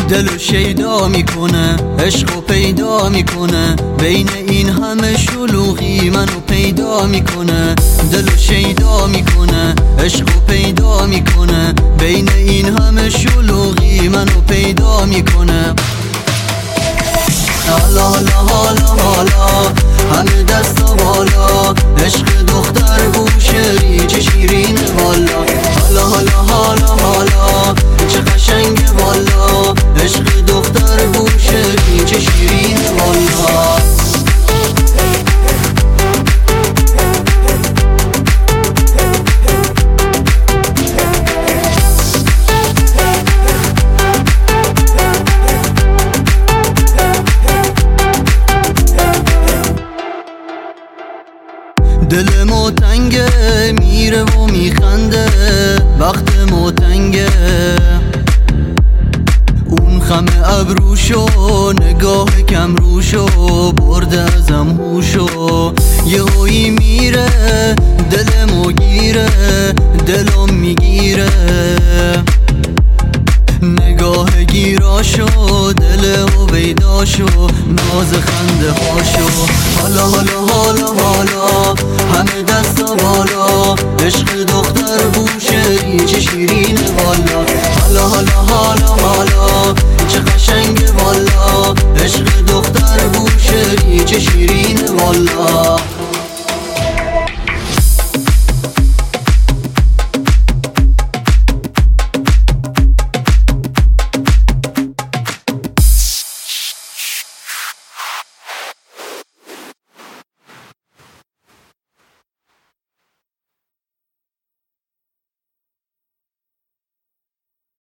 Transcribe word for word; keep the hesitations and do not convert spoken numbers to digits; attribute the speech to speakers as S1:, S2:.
S1: دلو شیدا میکنه، عشقو پیدا میکنه، بین این همه شلوغی منو پیدا میکنه. دلو شیدا میکنه، عشقو پیدا میکنه، بین این همه شلوغی منو پیدا میکنه. حالا حالا حالا حالا همه دستا بالا، عشق دختر بوشهری چه شیرین والا. حالا حالا حالا حالا چه قشنگ والا، عشق دختر بوشهری چه شیرین والا. دل ما تنگه میره و میخنده، وقت ما تنگه. اون خم ابروشو نگاه کم روشو برده ازم هوشو، یه هایی میره دل ما گیره، دلم میگیره نگاه گیراشو، دل و بیداشو، ناز خنده هاشو. حالا حالا حالا حالا همه دستا بالا، عشق دختر بوشهری چه شیرین والا. حالا حالا حالا حالا چه قشنگ والا، عشق دختر بوشهری چه شیرین والا.